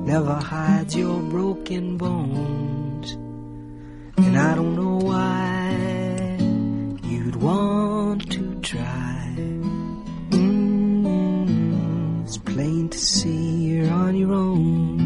never hides your broken bones. And I don't know why you'd want to try. It's plain to see you're on your own.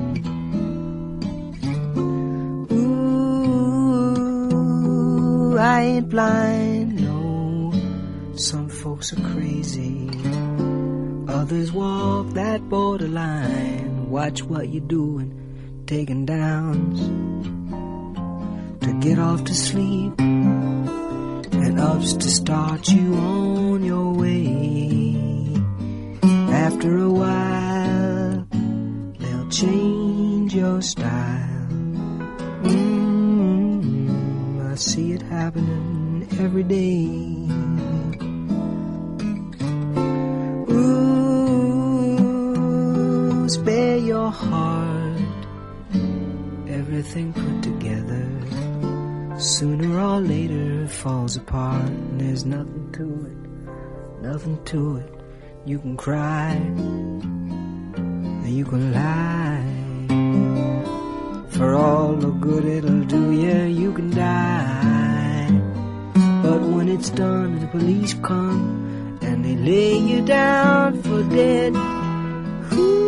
Ooh, I ain't blind, no. Some folks are crazy. Others walk that borderline. Watch what you're doing, taking downs to get off to sleep, and ups to start you on your way. After a while, they'll change your style. I see it happening every day. Ooh, spare your heart, everything put together. Sooner or later it falls apart, and there's nothing to it, nothing to it. You can cry, and you can lie. For all the good it'll do you, you can die. But when it's done, the police come, and they lay you down for dead. Ooh,